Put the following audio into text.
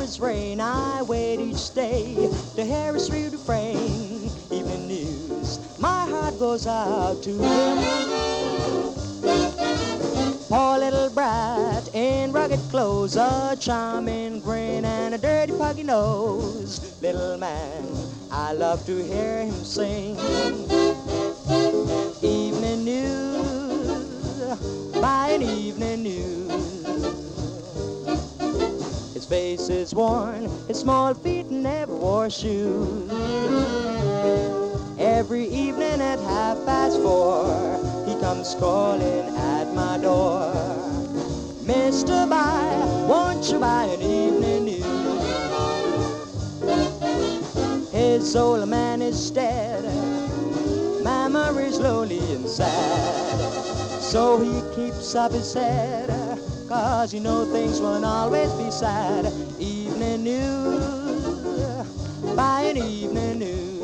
it's rain, I wait each day to hear his sweet refrain. Evening news, my heart goes out to him. Poor little brat in rugged clothes, a charming grin and a dirty puggy nose. Little man, I love to hear him sing. Evening news, by an evening news. His face is worn, his small feet never wore shoes. Every evening at 4:30, he comes calling at my door. Mr. Buy, won't you buy an evening news? His old man is dead, memory's lonely and sad. So he keeps up his head, 'cause you know things won't always be sad. Evening news, buy an evening news.